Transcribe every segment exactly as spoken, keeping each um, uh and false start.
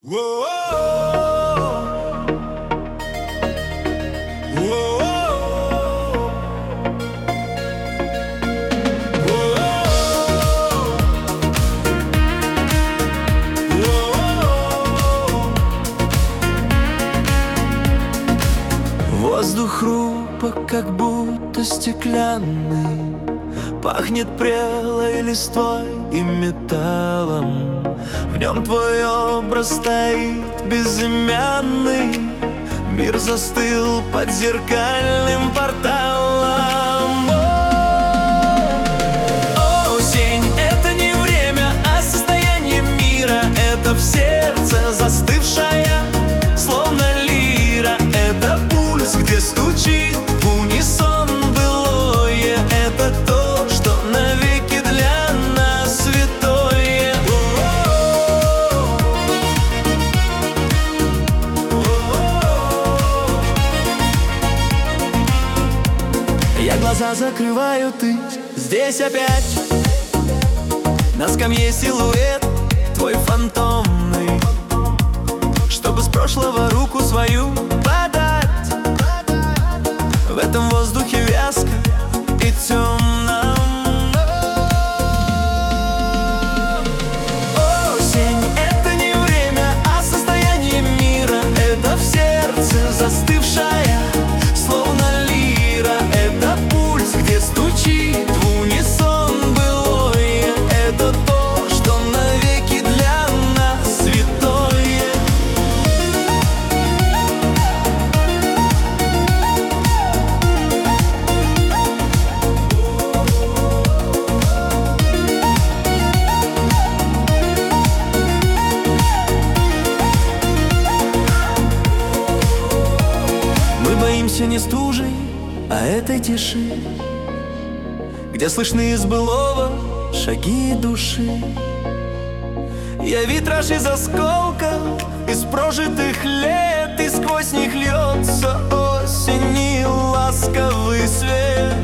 Воздух хрупок, как будто стеклянный, пахнет прелой листвой и металлом. В нем твой образ стоит безымянный, мир застыл под зеркальным порталом. О, осень — это не время, а состояние мира. Это в сердце застывшая, словно лира. Это пульс, где стучит в унисон былое. Это то, что навеки для нас святое. Я глаза закрываю, ты здесь опять. На скамье силуэт твой фантомный, чтобы с прошлого руку свою подать. В этом воздухе вязко и темно. Осень — это не время, а состояние мира. Это в сердце застывшая, словно лира. Это пульс, где стучит в унисон былое. Это то, что навеки для нас святое. Мы боимся не стужи, а этой тиши, где слышны из былого шаги души. Я витраж из осколков, из прожитых лет, и сквозь них льется осени ласковый свет.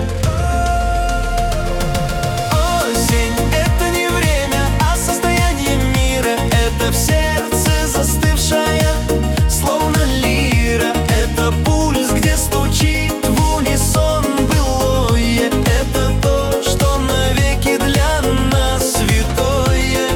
Осень — это не время, а состояние мира. Это в сердце застывшая, словно лира. Это пульс, где стучит в унисон былое. Это то, что навеки для нас святое.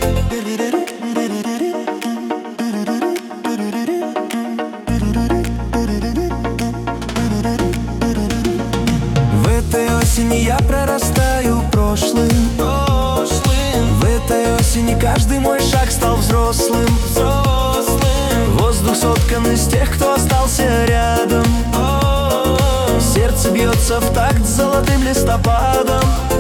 В этой осени я прорастаю прошлым, прошлым. В этой осени каждый мой шаг стал взрослым, взрослым. Воздух соткан из тех, кто остался рядом. Сердце бьется в такт с золотым листопадом.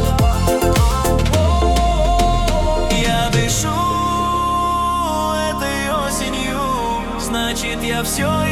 Я дышу этой осенью, значит, я все